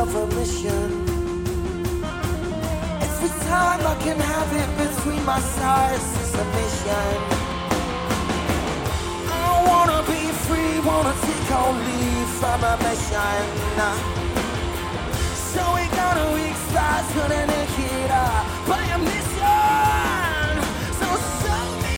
of a mission. Every time I can have it between my sides, it's a mission. I wanna be free, wanna take on leave from a mission. So we gonna reach faster than a kid.